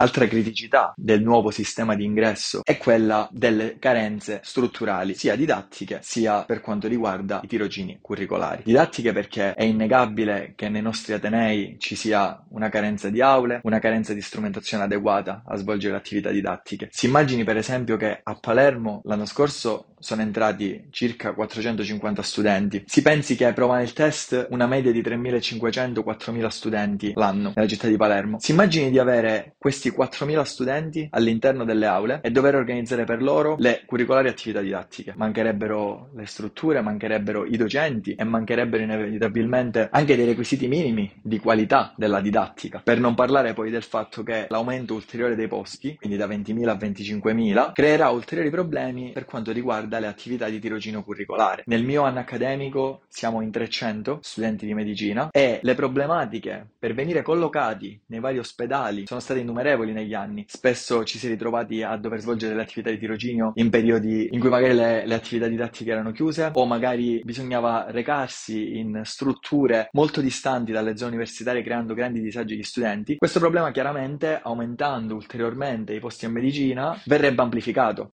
Altra criticità del nuovo sistema di ingresso è quella delle carenze strutturali, sia didattiche sia per quanto riguarda i tirocini curricolari. Didattiche perché è innegabile che nei nostri atenei ci sia una carenza di aule, una carenza di strumentazione adeguata a svolgere attività didattiche. Si immagini per esempio che a Palermo l'anno scorso sono entrati circa 450 studenti. Si pensi che provano il test una media di 3.500-4.000 studenti l'anno nella città di Palermo. Si immagini di avere questi 4.000 studenti all'interno delle aule e dover organizzare per loro le curricolari attività didattiche. Mancherebbero le strutture, mancherebbero i docenti e mancherebbero inevitabilmente anche dei requisiti minimi di qualità della didattica. Per non parlare poi del fatto che l'aumento ulteriore dei posti, quindi da 20.000 a 25.000, creerà ulteriori problemi per quanto riguarda le attività di tirocinio curricolare. Nel mio anno accademico siamo in 300 studenti di medicina e le problematiche per venire collocati nei vari ospedali sono state innumerevoli negli anni. Spesso ci si è ritrovati a dover svolgere le attività di tirocinio in periodi in cui magari le attività didattiche erano chiuse o magari bisognava recarsi in strutture molto distanti dalle zone universitarie creando grandi disagi agli studenti. Questo problema chiaramente, aumentando ulteriormente i posti a medicina, verrebbe amplificato.